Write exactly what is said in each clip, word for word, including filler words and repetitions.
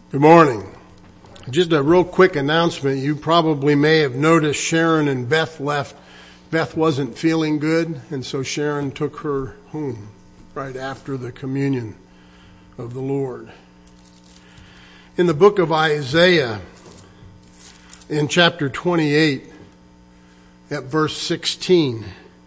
Good morning. Just a real quick announcement. You probably may have noticed Sharon and Beth left. Beth wasn't feeling good, and so Sharon took her home right after the communion of the Lord. In the book of Isaiah, in chapter twenty-eight, at verse sixteen,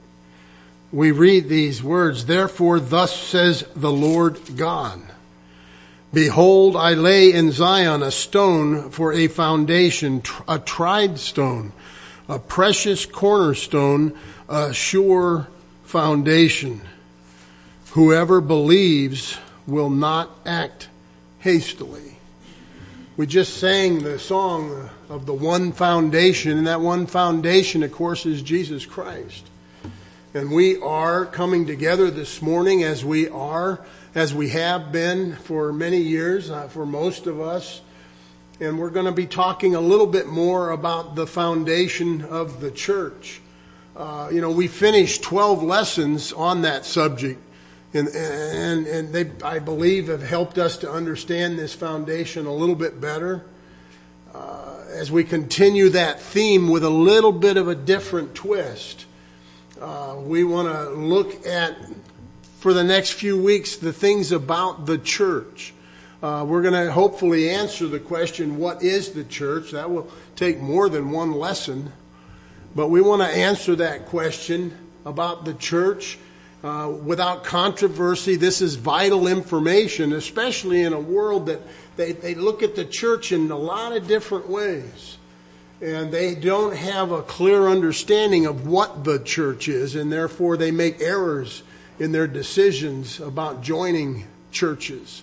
we read these words, "Therefore thus says the Lord God, Behold, I lay in Zion a stone for a foundation, a tried stone, a precious cornerstone, a sure foundation. Whoever believes will not act hastily." We just sang the song of the one foundation, and that one foundation, of course, is Jesus Christ. And we are coming together this morning as we are as we have been for many years, uh, for most of us. And we're going to be talking a little bit more about the foundation of the church. Uh, you know, we finished twelve lessons on that subject. And, and, and they, I believe, have helped us to understand this foundation a little bit better. Uh, as we continue that theme with a little bit of a different twist, uh, we want to look at, for the next few weeks, the things about the church. Uh, we're going to hopefully answer the question, what is the church? That will take more than one lesson. But we want to answer that question about the church uh, without controversy. This is vital information, especially in a world that they, they look at the church in a lot of different ways. And they don't have a clear understanding of what the church is, and therefore they make errors in their decisions about joining churches.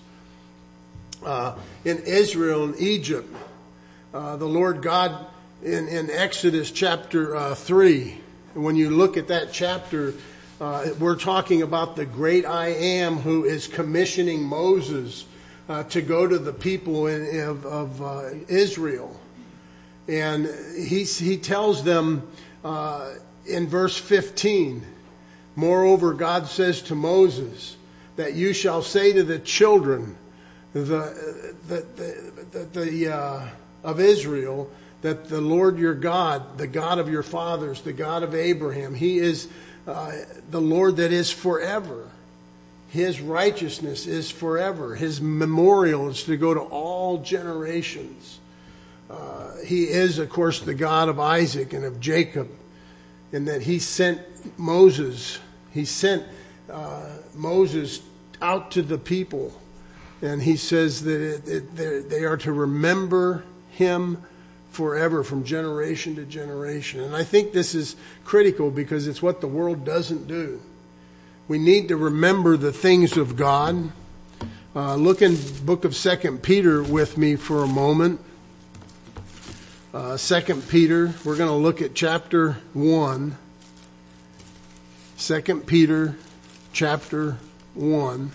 Uh, in Israel and Egypt, uh, the Lord God in, in Exodus chapter uh, three, when you look at that chapter, uh, we're talking about the great I Am who is commissioning Moses uh, to go to the people in, of, of uh, Israel. And he, he tells them uh, in verse fifteen, "Moreover, God says to Moses that you shall say to the children the, the, the, the, the uh, of Israel that the Lord your God, the God of your fathers, the God of Abraham, He is uh, the Lord that is forever. His righteousness is forever. His memorial is to go to all generations. Uh, he is, of course, the God of Isaac and of Jacob, and that He sent Moses, he sent uh, Moses out to the people, and He says that it, it, they are to remember Him forever, from generation to generation. And I think this is critical because it's what the world doesn't do. We need to remember the things of God. Uh, look in the book of Second Peter with me for a moment. Uh, Second Peter, we're going to look at chapter one. Second Peter chapter one.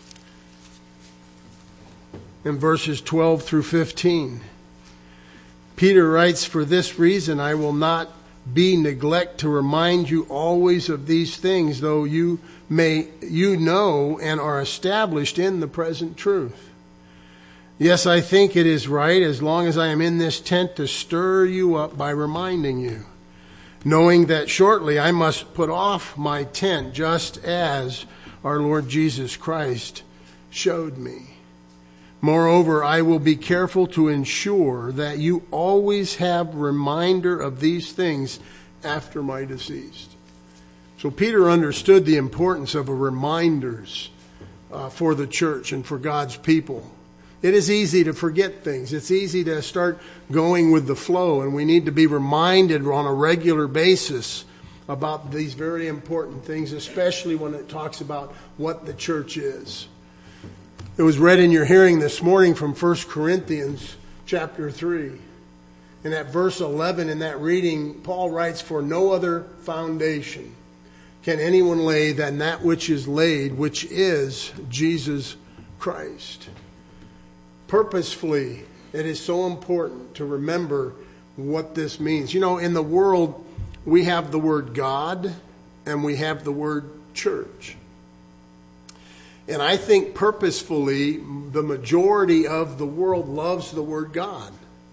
And verses twelve through fifteen. Peter writes, "For this reason I will not be neglect to remind you always of these things, though you may you know and are established in the present truth. Yes, I think it is right, as long as I am in this tent, to stir you up by reminding you, knowing that shortly I must put off my tent, just as our Lord Jesus Christ showed me. Moreover, I will be careful to ensure that you always have reminder of these things after my decease." So Peter understood the importance of a reminders uh, for the church and for God's people. It is easy to forget things. It's easy to start going with the flow, and we need to be reminded on a regular basis about these very important things, especially when it talks about what the church is. It was read in your hearing this morning from First Corinthians chapter three. And at verse eleven in that reading, Paul writes, "For no other foundation can anyone lay than that which is laid, which is Jesus Christ." Purposefully, it is so important to remember what this means. You know, in the world, we have the word God and we have the word church. And I think purposefully, the majority of the world loves the word God.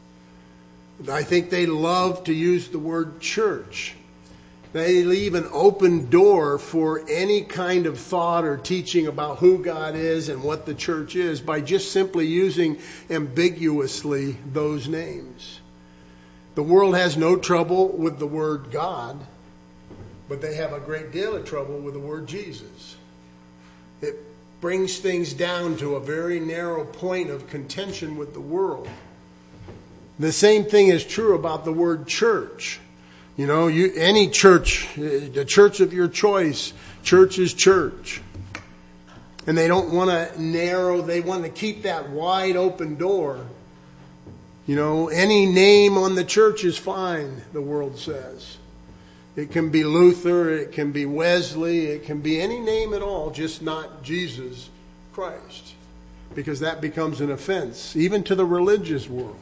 I think they love to use the word church. They leave an open door for any kind of thought or teaching about who God is and what the church is by just simply using ambiguously those names. The world has no trouble with the word God, but they have a great deal of trouble with the word Jesus. It brings things down to a very narrow point of contention with the world. The same thing is true about the word church. You know, you any church, the church of your choice, church is church. And they don't want to narrow, they want to keep that wide open door. You know, any name on the church is fine, the world says. It can be Luther, it can be Wesley, it can be any name at all, just not Jesus Christ. Because that becomes an offense, even to the religious world.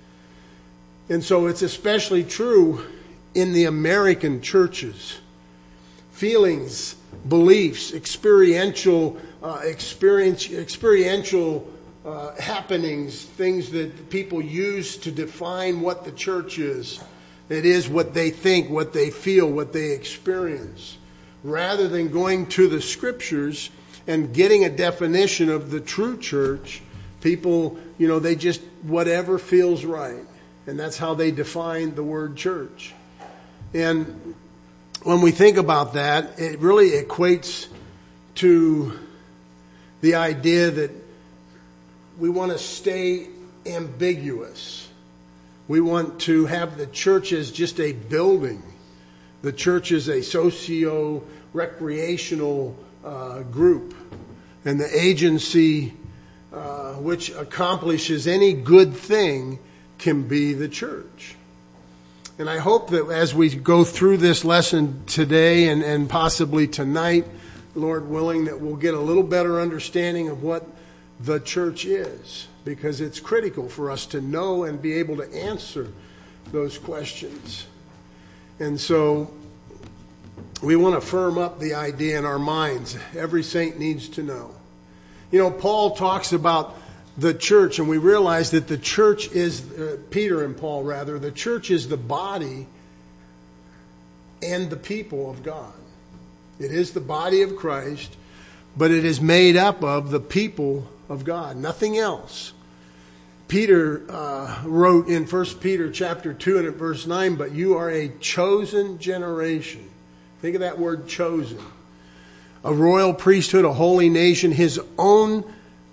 And so it's especially true in the American churches. Feelings, beliefs, experiential, uh, experience, experiential uh, happenings, things that people use to define what the church is. It is what they think, what they feel, what they experience. Rather than going to the scriptures and getting a definition of the true church, people, you know, they just, whatever feels right. And that's how they define the word church. And when we think about that, it really equates to the idea that we want to stay ambiguous. We want to have the church as just a building. The church is a socio-recreational uh, group. And the agency uh, which accomplishes any good thing can be the church. And I hope that as we go through this lesson today and, and possibly tonight, Lord willing, that we'll get a little better understanding of what the church is. Because it's critical for us to know and be able to answer those questions. And so we want to firm up the idea in our minds. Every saint needs to know. You know, Paul talks about the church, and we realize that the church is, uh, Peter and Paul rather, the church is the body and the people of God. It is the body of Christ, but it is made up of the people of God, nothing else. Peter uh, wrote in First Peter chapter two and at verse nine, but you are a chosen generation. Think of that word chosen. A royal priesthood, a holy nation, his own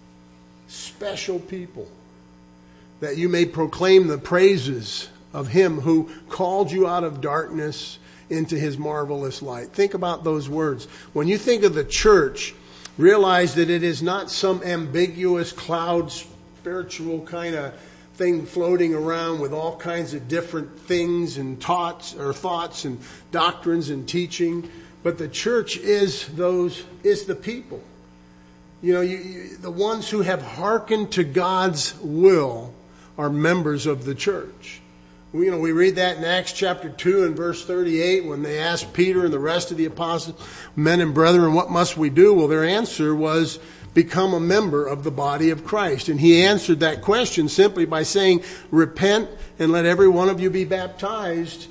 special people, that you may proclaim the praises of him who called you out of darkness into his marvelous light. Think about those words. When you think of the church, realize that it is not some ambiguous cloud spiritual kind of thing floating around with all kinds of different things and thoughts or thoughts and doctrines and teaching, but the church is those is the people. You know, you, you, the ones who have hearkened to God's will are members of the church. We, you know, we read that in Acts chapter two and verse thirty-eight when they asked Peter and the rest of the apostles, men and brethren, what must we do? Well, their answer was become a member of the body of Christ. And he answered that question simply by saying, repent and let every one of you be baptized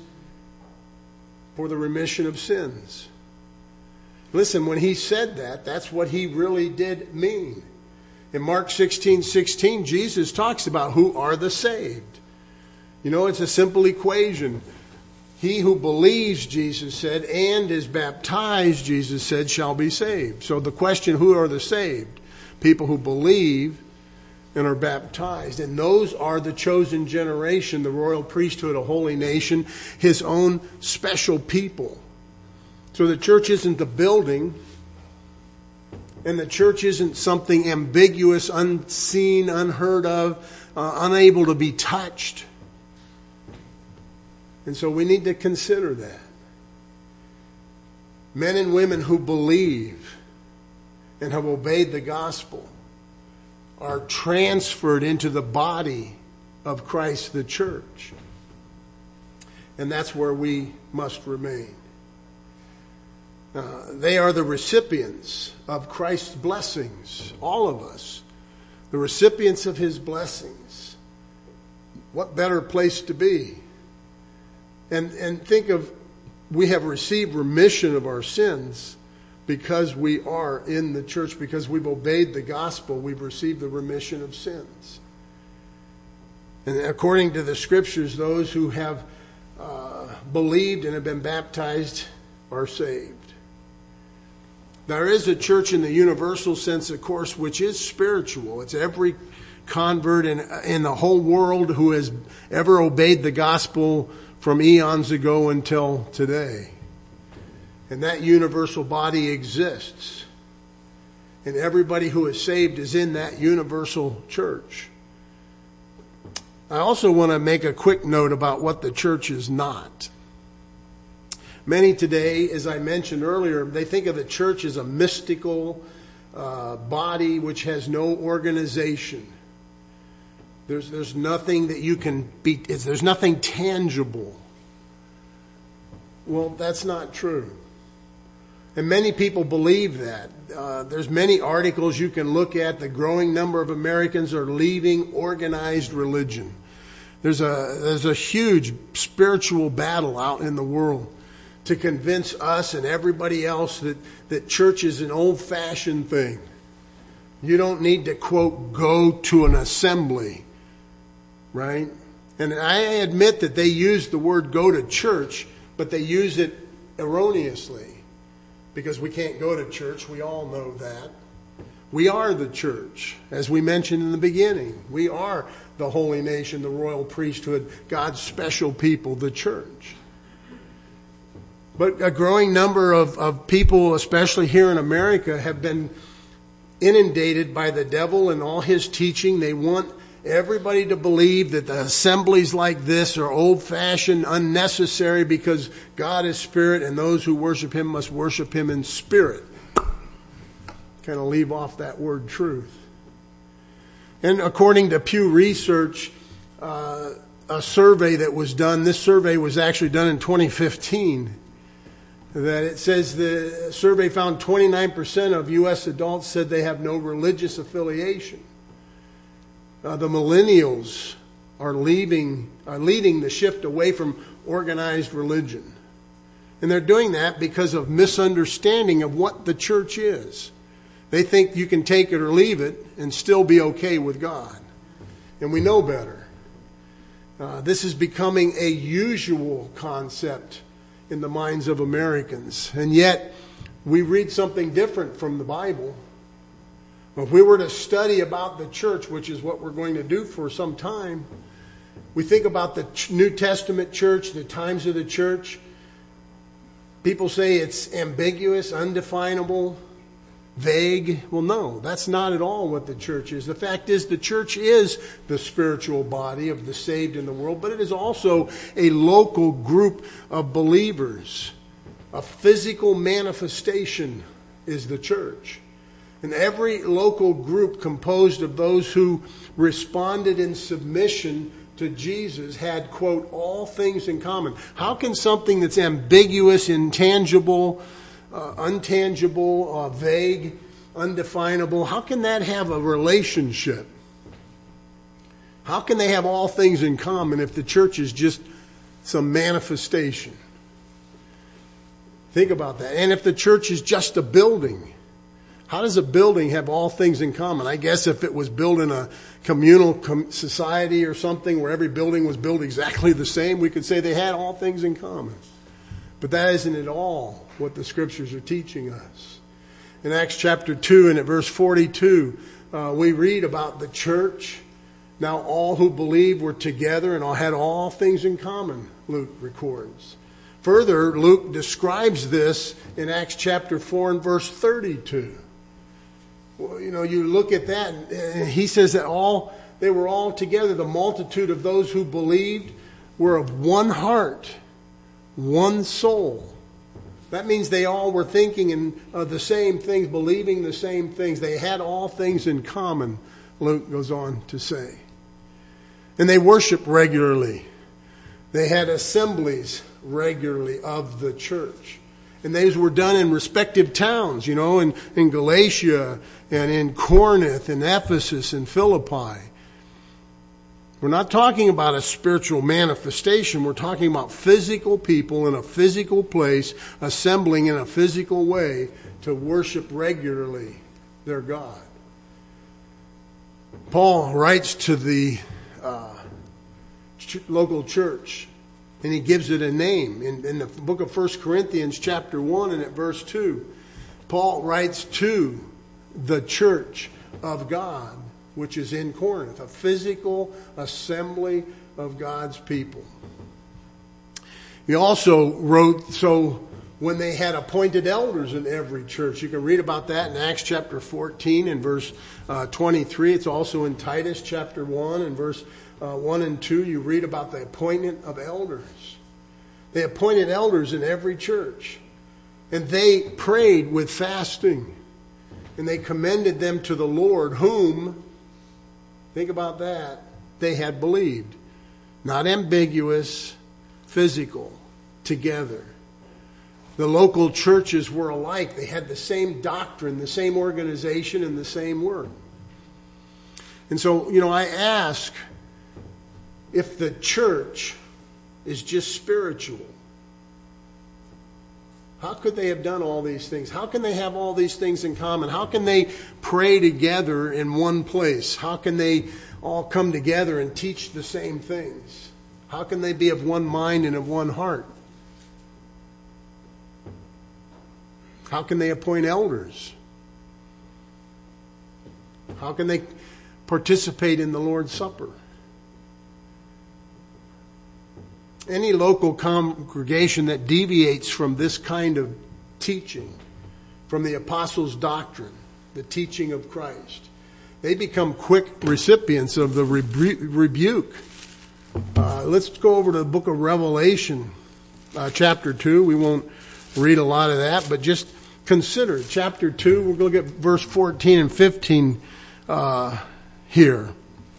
for the remission of sins. Listen, when he said that, that's what he really did mean. In Mark sixteen sixteen, Jesus talks about who are the saved. You know, it's a simple equation. He who believes, Jesus said, and is baptized, Jesus said, shall be saved. So the question, who are the saved? People who believe and are baptized. And those are the chosen generation, the royal priesthood, a holy nation, his own special people. So the church isn't the building, and the church isn't something ambiguous, unseen, unheard of, uh, unable to be touched. And so we need to consider that. Men and women who believe and have obeyed the gospel are transferred into the body of Christ, the church. And that's where we must remain. Uh, they are the recipients of Christ's blessings, all of us, the recipients of his blessings. What better place to be? And, and think of, we have received remission of our sins because we are in the church, because we've obeyed the gospel, we've received the remission of sins. And according to the scriptures, those who have uh, believed and have been baptized are saved. There is a church in the universal sense, of course, which is spiritual. It's every convert in, in the whole world who has ever obeyed the gospel from eons ago until today. And that universal body exists. And everybody who is saved is in that universal church. I also want to make a quick note about what the church is not. Many today, as I mentioned earlier, they think of the church as a mystical uh, body which has no organization. There's there's nothing that you can be, there's nothing tangible. Well, that's not true. And many people believe that. Uh, there's many articles you can look at. The growing number of Americans are leaving organized religion. There's a there's a huge spiritual battle out in the world to convince us and everybody else that, that church is an old-fashioned thing. You don't need to, quote, go to an assembly, right? And I admit that they use the word go to church, but they use it erroneously because we can't go to church. We all know that. We are the church, as we mentioned in the beginning. We are the holy nation, the royal priesthood, God's special people, the church. But a growing number of, of people, especially here in America, have been inundated by the devil and all his teaching. They want everybody to believe that the assemblies like this are old-fashioned, unnecessary, because God is spirit and those who worship him must worship him in spirit. Kind of leave off that word truth. And according to Pew Research, uh, a survey that was done, this survey was actually done in twenty fifteen, that it says the survey found twenty-nine percent of U S adults said they have no religious affiliation. Uh, the millennials are leaving, are leading the shift away from organized religion. And they're doing that because of misunderstanding of what the church is. They think you can take it or leave it and still be okay with God. And we know better. Uh, this is becoming a usual concept in the minds of Americans. And yet, we read something different from the Bible. If we were to study about the church, which is what we're going to do for some time, we think about the New Testament church, the times of the church. People say it's ambiguous, undefinable, vague. Well, no, that's not at all what the church is. The fact is, the church is the spiritual body of the saved in the world, but it is also a local group of believers. A physical manifestation is the church. And every local group composed of those who responded in submission to Jesus had, quote, all things in common. How can something that's ambiguous, intangible, uh, untangible, uh, vague, undefinable, how can that have a relationship? How can they have all things in common if the church is just some manifestation? Think about that. And if the church is just a building, how does a building have all things in common? I guess if it was built in a communal com- society or something where every building was built exactly the same, we could say they had all things in common. But that isn't at all what the scriptures are teaching us. In Acts chapter two and at verse forty-two, uh, we read about the church. Now all who believed were together and all had all things in common, Luke records. Further, Luke describes this in Acts chapter four and verse thirty-two. Well, you know, you look at that, and he says that all they were all together. The multitude of those who believed were of one heart, one soul. That means they all were thinking in uh, the same things, believing the same things. They had all things in common, Luke goes on to say. And they worshiped regularly. They had assemblies regularly of the church. And these were done in respective towns, you know, in, in Galatia and in Corinth and Ephesus and Philippi. We're not talking about a spiritual manifestation. We're talking about physical people in a physical place, assembling in a physical way to worship regularly their God. Paul writes to the uh, ch- local church, and he gives it a name. In, in the book of First Corinthians chapter one and at verse two, Paul writes to the church of God, which is in Corinth, a physical assembly of God's people. He also wrote, so when they had appointed elders in every church. You can read about that in Acts chapter fourteen and verse uh, twenty-three. It's also in Titus chapter one and verse uh, one and two. You read about the appointment of elders. They appointed elders in every church. And they prayed with fasting. And they commended them to the Lord, whom, think about that, they had believed. Not ambiguous, physical, together. The local churches were alike. They had the same doctrine, the same organization, and the same work. And so, you know, I ask if the church is just spiritual. How could they have done all these things? How can they have all these things in common? How can they pray together in one place? How can they all come together and teach the same things? How can they be of one mind and of one heart? How can they appoint elders? How can they participate in the Lord's Supper? Any local congregation that deviates from this kind of teaching, from the apostles' doctrine, the teaching of Christ, they become quick recipients of the rebu- rebuke. Uh, let's go over to the book of Revelation, uh, chapter two. We won't read a lot of that, but just consider chapter two. We're going to look at verse fourteen and fifteen uh, here.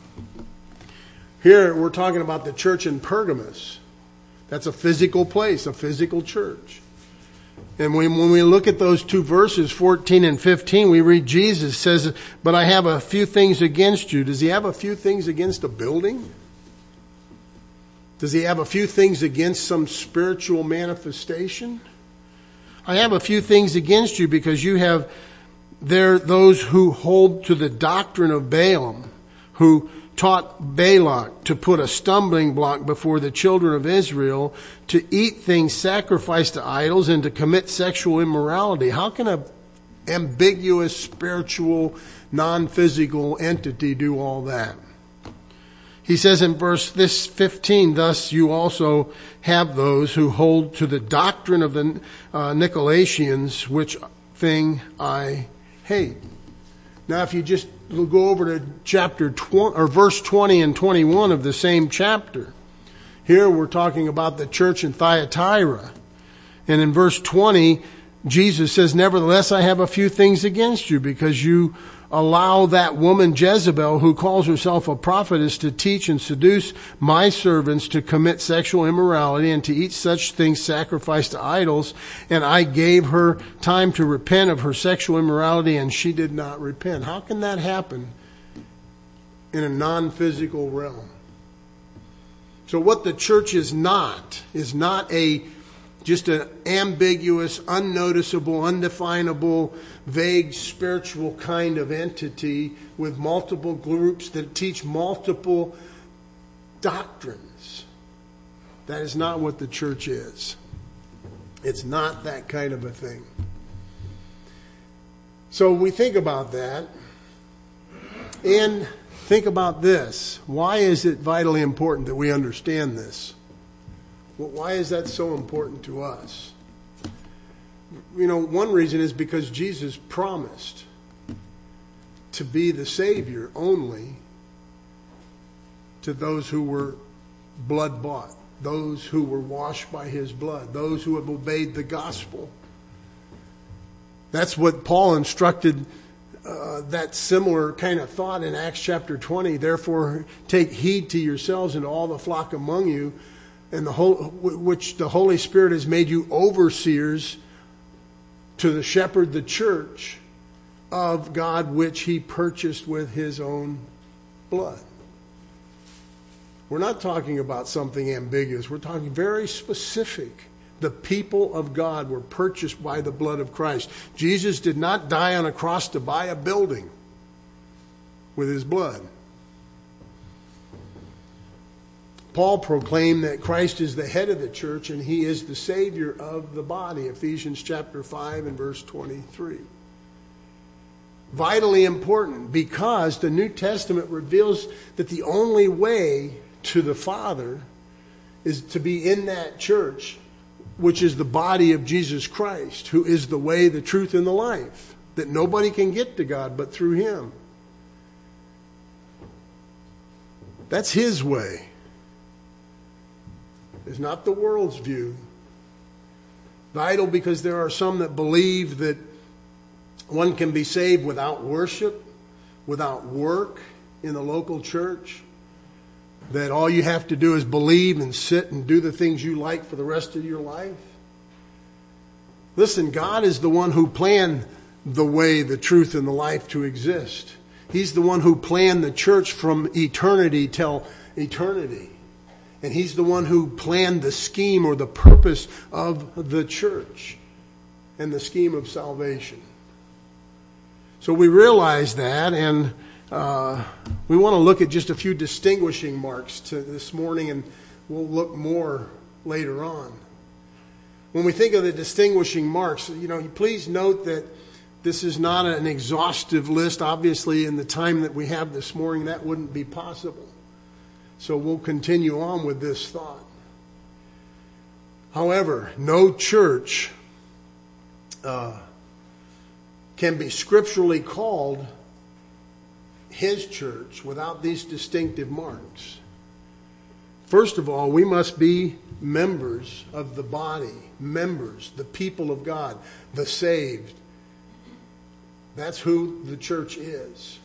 Here we're talking about the church in Pergamos. That's a physical place, a physical church. And when, when we look at those two verses, fourteen and fifteen, we read Jesus says, "But I have a few things against you." Does he have a few things against a building? Does he have a few things against some spiritual manifestation? I have a few things against you because you have there those who hold to the doctrine of Balaam, who taught Balak to put a stumbling block before the children of Israel, to eat things sacrificed to idols, and to commit sexual immorality. How can an ambiguous, spiritual, non-physical entity do all that? He says in verse this fifteen, "Thus you also have those who hold to the doctrine of the uh, Nicolaitans, which thing I hate." Now, if you just go over to chapter twenty or verse twenty and twenty-one of the same chapter, here we're talking about the church in Thyatira, and in verse twenty, Jesus says, "Nevertheless, I have a few things against you, because you allow that woman Jezebel, who calls herself a prophetess, to teach and seduce my servants to commit sexual immorality and to eat such things sacrificed to idols. And I gave her time to repent of her sexual immorality, and she did not repent." How can that happen in a non-physical realm? So what the church is not, is not a just an ambiguous, unnoticeable, undefinable, vague spiritual kind of entity with multiple groups that teach multiple doctrines. That is not what the church is. It's not that kind of a thing. So we think about that and think about this. Why is it vitally important that we understand this? Well, why is that so important to us? You know, one reason is because Jesus promised to be the Savior only to those who were blood-bought, those who were washed by His blood, those who have obeyed the gospel. That's what Paul instructed, uh, that similar kind of thought in Acts chapter twenty. "Therefore, take heed to yourselves and to all the flock among you, and the whole, which the Holy Spirit has made you overseers to the shepherd the church of God, which he purchased with his own blood. We're not talking about something ambiguous. We're talking very specific. The people of God were purchased by the blood of Christ. Jesus did not die on a cross to buy a building with his blood. Paul proclaimed that Christ is the head of the church and he is the Savior of the body. Ephesians chapter five and verse twenty-three. Vitally important, because the New Testament reveals that the only way to the Father is to be in that church, which is the body of Jesus Christ, who is the way, the truth, and the life. That nobody can get to God but through him. That's his way. It's not the world's view. Vital because there are some that believe that one can be saved without worship, without work in the local church. That all you have to do is believe and sit and do the things you like for the rest of your life. Listen, God is the one who planned the way, the truth, and the life to exist. He's the one who planned the church from eternity till eternity. And he's the one who planned the scheme or the purpose of the church and the scheme of salvation. So we realize that, and uh, we want to look at just a few distinguishing marks to this morning, and we'll look more later on. When we think of the distinguishing marks, you know, please note that this is not an exhaustive list. Obviously, in the time that we have this morning, that wouldn't be possible. So we'll continue on with this thought. However, no church uh, can be scripturally called his church without these distinctive marks. First of all, we must be members of the body, members, the people of God, the saved. That's who the church is.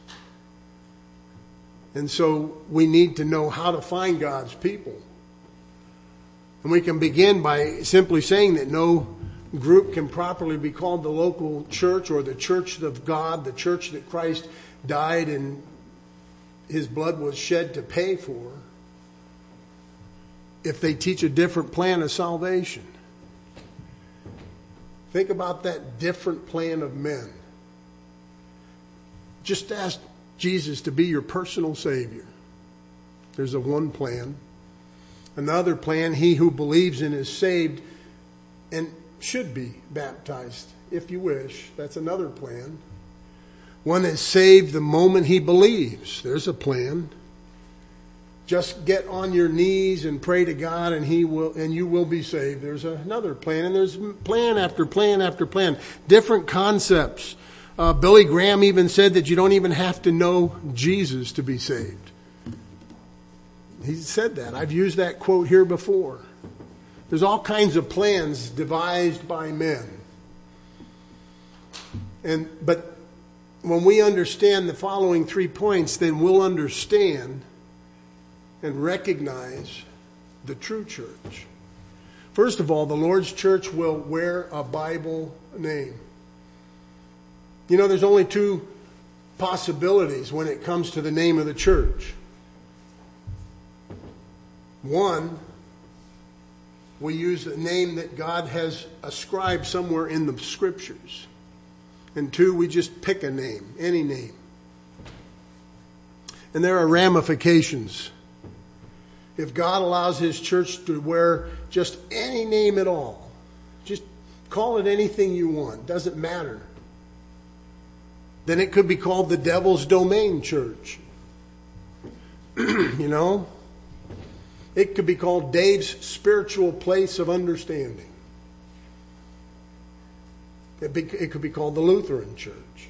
And so we need to know how to find God's people. And we can begin by simply saying that no group can properly be called the local church or the church of God, the church that Christ died and his blood was shed to pay for, if they teach a different plan of salvation. Think about that different plan of men. Just ask Jesus to be your personal Savior. There's a one plan. Another plan, he who believes in is saved and should be baptized, if you wish. That's another plan. One is saved the moment he believes. There's a plan. Just get on your knees and pray to God and he will, and you will be saved. There's another plan, and there's plan after plan after plan. Different concepts. Uh, Billy Graham even said that you don't even have to know Jesus to be saved. He said that. I've used that quote here before. There's all kinds of plans devised by men. And but when we understand the following three points, then we'll understand and recognize the true church. First of all, the Lord's church will wear a Bible name. You know, there's only two possibilities when it comes to the name of the church. One, we use a name that God has ascribed somewhere in the scriptures. And two, we just pick a name, any name. And there are ramifications. If God allows his church to wear just any name at all, just call it anything you want, doesn't matter. Then it could be called the Devil's Domain Church. You know? It could be called Dave's Spiritual Place of Understanding. It, be, it could be called the Lutheran Church.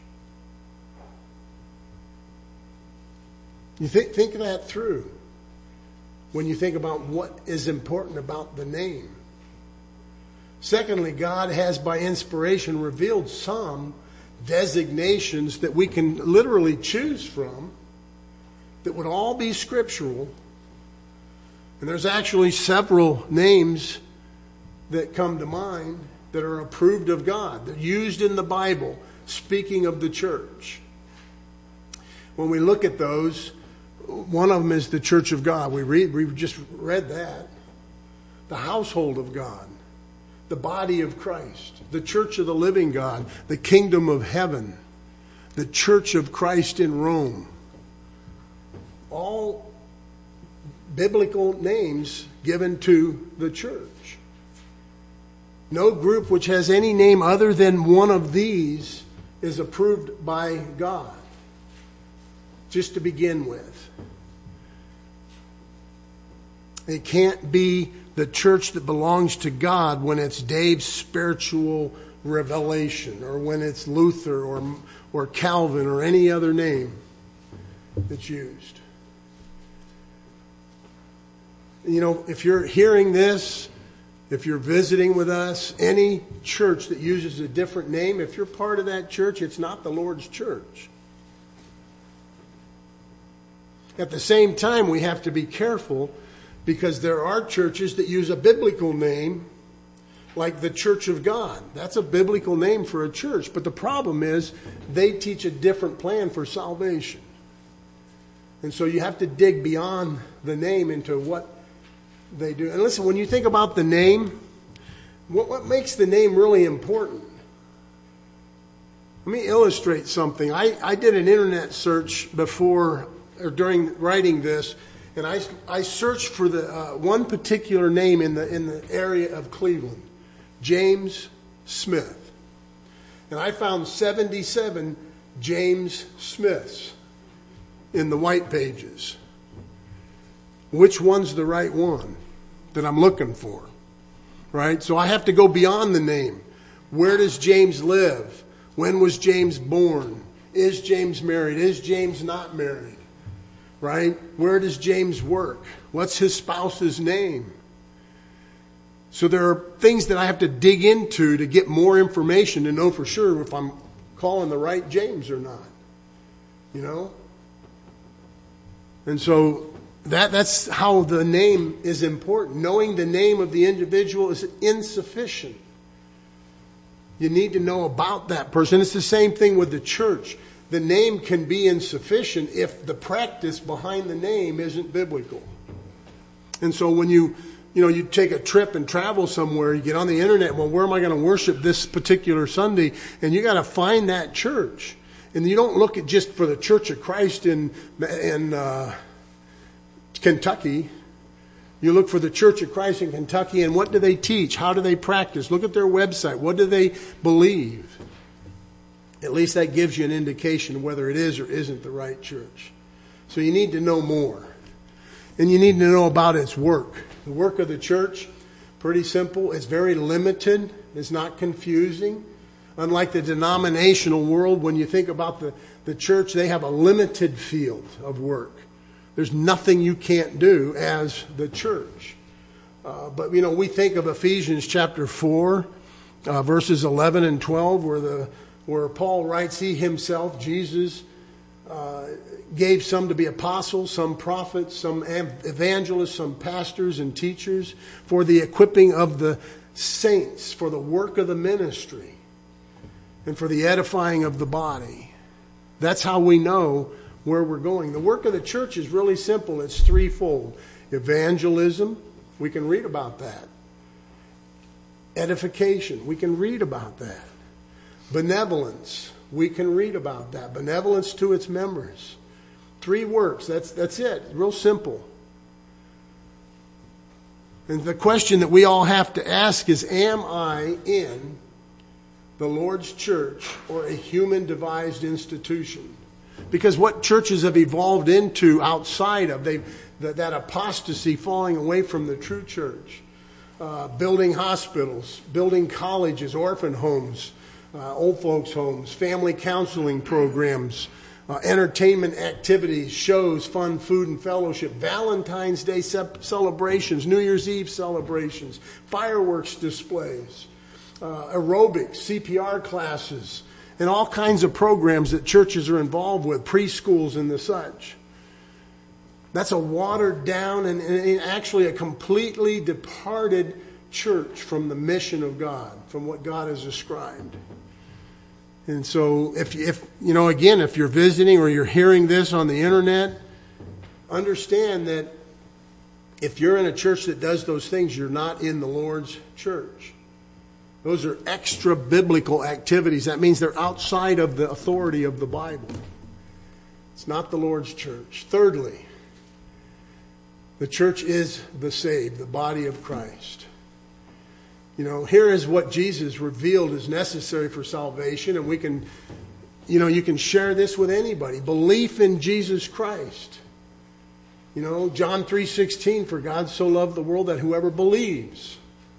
You think, think that through when you think about what is important about the name. Secondly, God has by inspiration revealed some designations that we can literally choose from that would all be scriptural. And there's actually several names that come to mind. that are approved of God, that are used in the Bible, speaking of the church. When we look at those, one of them is the church of God. We read, we just read that. The household of God, the body of Christ, the church of the living God, the kingdom of heaven, the church of Christ in Rome. All biblical names given to the church. No group which has any name other than one of these is approved by God. Just to begin with. It can't be the church that belongs to God when it's Dave's spiritual revelation, or when it's Luther or, or Calvin or any other name that's used. You know, if you're hearing this, if you're visiting with us, any church that uses a different name, if you're part of that church, it's not the Lord's church. At the same time, we have to be careful, because there are churches that use a biblical name, like the Church of God. That's a biblical name for a church. But the problem is they teach a different plan for salvation. And so you have to dig beyond the name into what they do. And listen, when you think about the name, what, what makes the name really important? Let me illustrate something. I, I did an internet search before or during writing this, and I, I searched for the uh, one particular name in the in the area of Cleveland, James Smith, and I found seventy-seven James Smiths in the white pages. Which one's the right one that I'm looking for? Right? So I have to go beyond the name. Where does James live? When was James born? Is James married? Is James not married? Right? Where does James work? What's his spouse's name? So there are things that I have to dig into to get more information to know for sure if I'm calling the right James or not. You know? And so that that's how the name is important. Knowing the name of the individual is insufficient. You need to know about that person. It's the same thing with the church. The name can be insufficient if the practice behind the name isn't biblical. And so when you, you know, you take a trip and travel somewhere, you get on the internet, well, where am I going to worship this particular Sunday? And you got to find that church. And you don't look at just for the Church of Christ in, in uh, Kentucky. You look for the Church of Christ in Kentucky, and what do they teach? How do they practice? Look at their website. What do they believe? At least that gives you an indication of whether it is or isn't the right church. So you need to know more. And you need to know about its work. The work of the church, pretty simple. It's very limited. It's not confusing. Unlike the denominational world, when you think about the, the church, they have a limited field of work. There's nothing you can't do as the church. Uh, but, you know, we think of Ephesians chapter four, uh, verses eleven and twelve, where the where Paul writes, he himself, Jesus, uh, gave some to be apostles, some prophets, some evangelists, some pastors and teachers for the equipping of the saints, for the work of the ministry, and for the edifying of the body. That's how we know where we're going. The work of the church is really simple. It's threefold. Evangelism, we can read about that. Edification, we can read about that. Benevolence, we can read about that. Benevolence to its members. Three works, that's that's it. Real simple. And the question that we all have to ask is, am I in the Lord's church or a human devised institution? Because what churches have evolved into outside of they that, that apostasy, falling away from the true church, uh, building hospitals, building colleges, orphan homes, uh, old folks homes, family counseling programs, uh, entertainment activities, shows, fun, food, and fellowship, Valentine's Day ce- celebrations, New Year's Eve celebrations, fireworks displays, uh, aerobics, C P R classes, and all kinds of programs that churches are involved with, preschools and the such. That's a watered down and, and actually a completely departed church from the mission of God, from what God has described. And so if, if you know, again, if you're visiting or you're hearing this on the internet, understand that if you're in a church that does those things, you're not in the Lord's church. Those are extra biblical activities. That means they're outside of the authority of the Bible. It's not the Lord's church. Thirdly, the church is the saved, the body of Christ. You know, here is what Jesus revealed is necessary for salvation, and we can, you know, you can share this with anybody. Belief in Jesus Christ. You know, John three sixteen, for God so loved the world that whoever believes,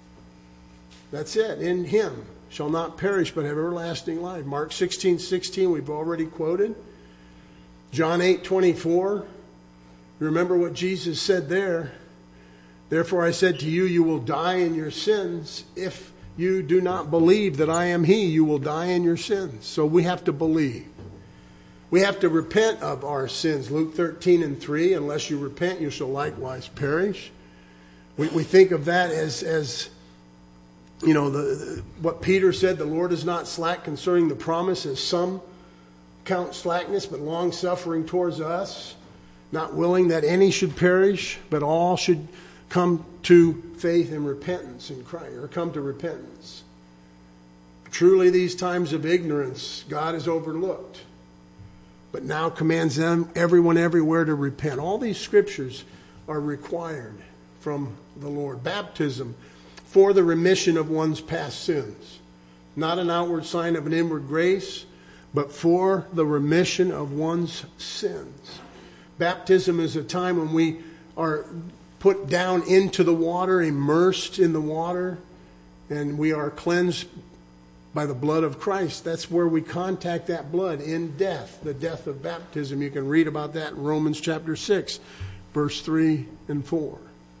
that's it, in him, shall not perish but have everlasting life. Mark sixteen sixteen, we've already quoted. John eight twenty-four, remember what Jesus said there. Therefore I said to you, you will die in your sins. If you do not believe that I am he, you will die in your sins. So we have to believe. We have to repent of our sins. Luke thirteen and three, unless you repent, you shall likewise perish. We, we think of that as, as you know, the, the, what Peter said, the Lord is not slack concerning the promise, as some count slackness, but long-suffering towards us, not willing that any should perish, but all should come to faith and repentance in Christ, or come to repentance. Truly these times of ignorance God has overlooked, but now commands them, everyone everywhere, to repent. All these scriptures are required from the Lord. Baptism for the remission of one's past sins. Not an outward sign of an inward grace, but for the remission of one's sins. Baptism is a time when we are put down into the water, immersed in the water, and we are cleansed by the blood of Christ. That's where we contact that blood in death, the death of baptism. You can read about that in Romans chapter six, verse three and four.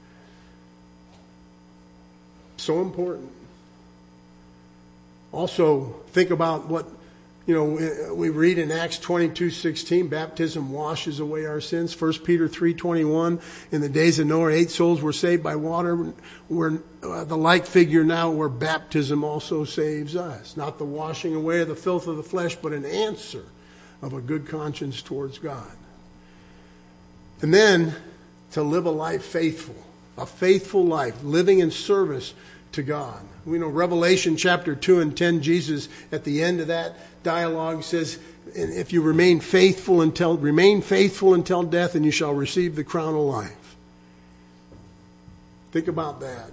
So important. Also, think about what, you know, we read in Acts twenty-two sixteen, baptism washes away our sins. First Peter three twenty-one, in the days of Noah, eight souls were saved by water. We're uh, the like figure now, where baptism also saves us. Not the washing away of the filth of the flesh, but an answer of a good conscience towards God. And then to live a life faithful, a faithful life, living in service to God. We know Revelation chapter two and ten, Jesus at the end of that dialogue says, if you remain faithful until remain faithful until death, and you shall receive the crown of life. Think about that.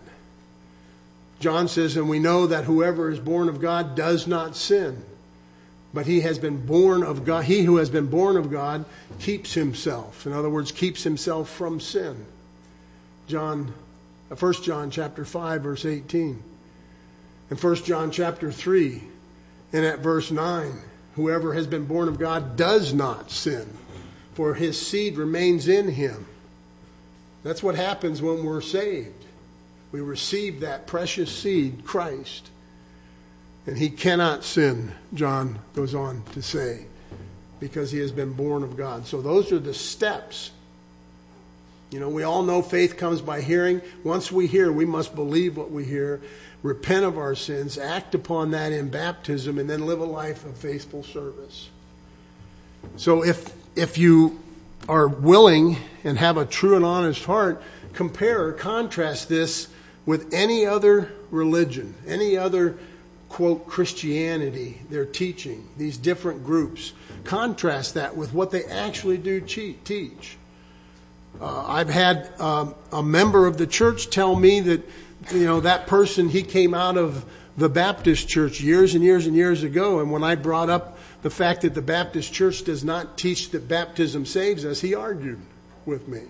John says, and we know that whoever is born of God does not sin, but he has been born of God. He who has been born of God keeps himself. In other words, keeps himself from sin. John, First John chapter five, verse eighteen. In First John chapter three, and at verse nine, whoever has been born of God does not sin, for his seed remains in him. That's what happens when we're saved. We receive that precious seed, Christ. And he cannot sin, John goes on to say, because he has been born of God. So those are the steps. You know, we all know faith comes by hearing. Once we hear, we must believe what we hear, repent of our sins, act upon that in baptism, and then live a life of faithful service. So if if you are willing and have a true and honest heart, compare or contrast this with any other religion, any other, quote, Christianity they're teaching, these different groups. Contrast that with what they actually do teach. Uh, I've had um, a member of the church tell me that, you know, that person, he came out of the Baptist church years and years and years ago. And when I brought up the fact that the Baptist church does not teach that baptism saves us, he argued with me.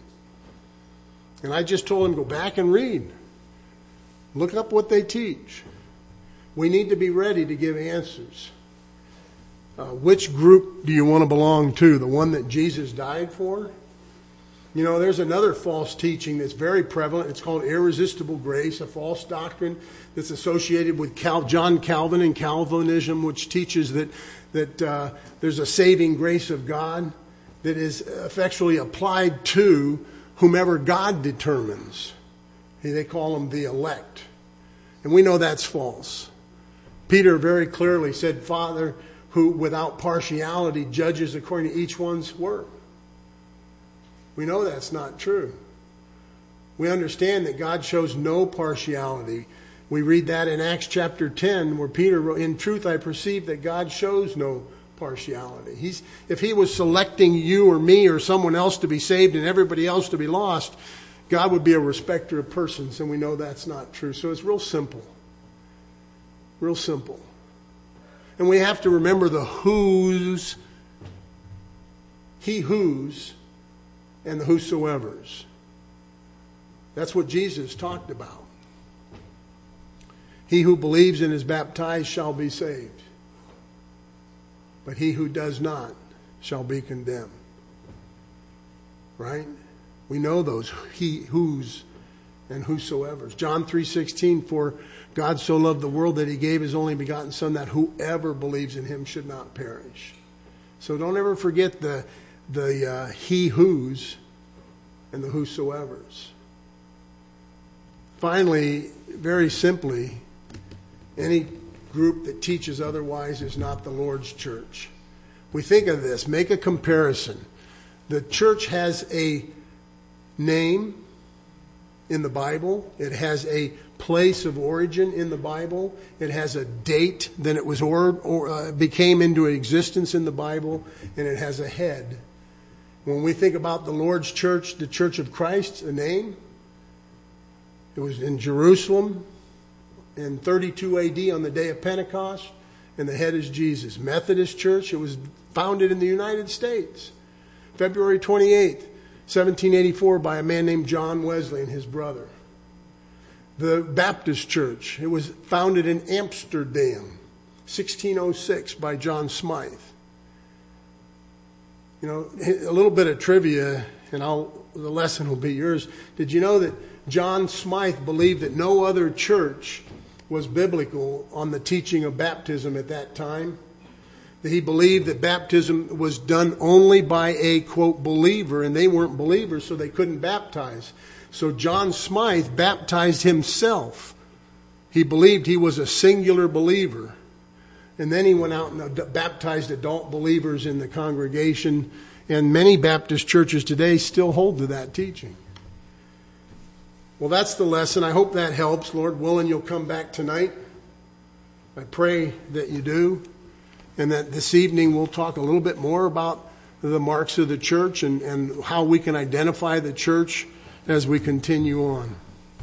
And I just told him, go back and read. Look up what they teach. We need to be ready to give answers. Uh, which group do you want to belong to? The one that Jesus died for? You know, there's another false teaching that's very prevalent. It's called irresistible grace, a false doctrine that's associated with Cal- John Calvin and Calvinism, which teaches that that uh, there's a saving grace of God that is effectually applied to whomever God determines. They call them the elect. And we know that's false. Peter very clearly said, Father, who without partiality judges according to each one's work. We know that's not true. We understand that God shows no partiality. We read that in Acts chapter ten, where Peter wrote, in truth I perceive that God shows no partiality. He's, if he was selecting you or me or someone else to be saved and everybody else to be lost, God would be a respecter of persons, and we know that's not true. So it's real simple. Real simple. And we have to remember the who's, he who's, and the whosoevers. That's what Jesus talked about. He who believes and is baptized shall be saved, but he who does not shall be condemned. Right? We know those he who's and whosoevers. John three sixteen, for God so loved the world that he gave his only begotten Son, that whoever believes in him should not perish. So don't ever forget the the uh, he who's and the whosoevers. Finally, very simply, any group that teaches otherwise is not the Lord's church. We think of this, make a comparison. The church has a name in the Bible. It has a place of origin in the Bible. It has a date that it was or, or uh, became into existence in the Bible, and it has a head. When we think about the Lord's church, the Church of Christ, a name, it was in Jerusalem in thirty-two A D on the day of Pentecost, and the head is Jesus. Methodist Church, it was founded in the United States, February twenty-eighth, seventeen eighty-four, by a man named John Wesley and his brother. The Baptist Church, it was founded in Amsterdam, sixteen oh six, by John Smythe. You know, a little bit of trivia, and I'll, the lesson will be yours. Did you know that John Smythe believed that no other church was biblical on the teaching of baptism at that time? That he believed that baptism was done only by a, quote, believer, and they weren't believers, so they couldn't baptize. So John Smythe baptized himself. He believed he was a singular believer. And then he went out and baptized adult believers in the congregation. And many Baptist churches today still hold to that teaching. Well, that's the lesson. I hope that helps. Lord willing, you'll come back tonight. I pray that you do. And that this evening we'll talk a little bit more about the marks of the church and, and how we can identify the church as we continue on.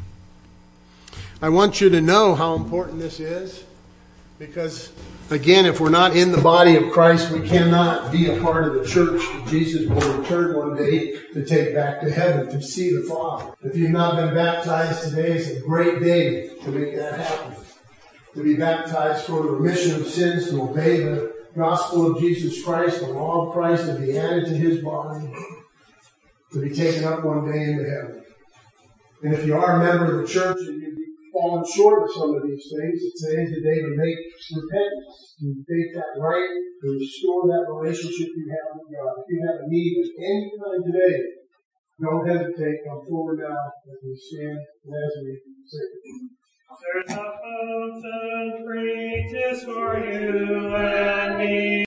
I want you to know how important this is, because, again, if we're not in the body of Christ, we cannot be a part of the church that Jesus will return one day to take back to heaven, to see the Father. If you've not been baptized today, it's a great day to make that happen. To be baptized for the remission of sins, to obey the gospel of Jesus Christ, the law of Christ, to be added to his body, to be taken up one day into heaven. And if you are a member of the church and you've fallen short of some of these things, today's the day to make repentance, to make that right, to restore that relationship you have with God. If you have a need of any kind today, don't hesitate. Come forward now as we stand and as we sing. There's a fountain free, 'tis for you and me.